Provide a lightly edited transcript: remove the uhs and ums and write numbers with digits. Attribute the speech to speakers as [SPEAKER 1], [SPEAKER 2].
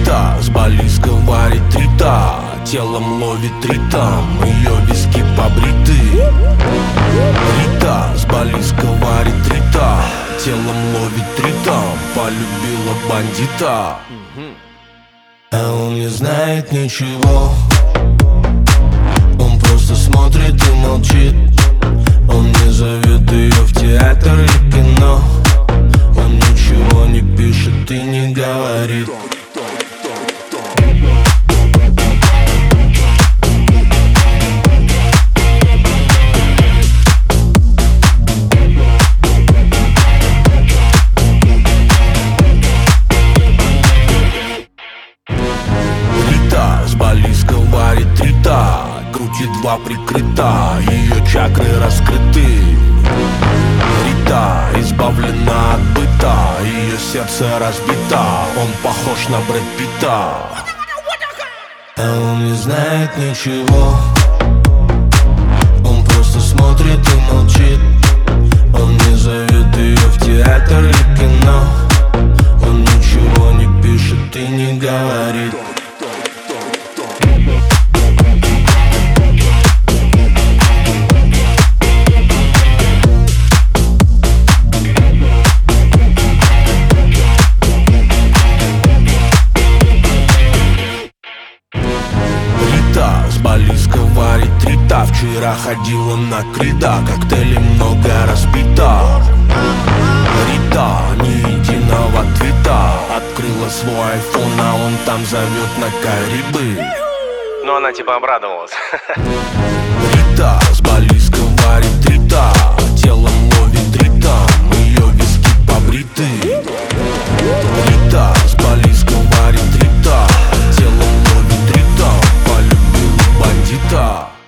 [SPEAKER 1] Рита с Балиска варит рита, телом ловит ритм, ее виски побриты. Рита с Балиска варит рита, телом ловит ритм, полюбила бандита. А он не знает ничего, он просто смотрит и молчит. Он не зовет ее в театр или кино, он ничего не пишет и не говорит. Рита с Балиска варит рита, груди два прикрыта, ее чакры раскрыты. Рита избавлена от быта, ее сердце разбито, он похож на Брэд Питта. А он не знает ничего, он просто смотрит и молчит. Он не зовет ее в театр или кино, он ничего не пишет и не говорит. Рита с Балиска варит рита, вчера ходила на крида, коктейли много распита. Рита ни единого твита, открыла свой айфон, а он там зовет на Карибы.
[SPEAKER 2] Ну она типа обрадовалась.
[SPEAKER 1] Рита с Балиска варит рита, телом ловит ритм, ее виски побриты. Рита с Балиска варит рита, телом ловит ритм, полюбила бандита.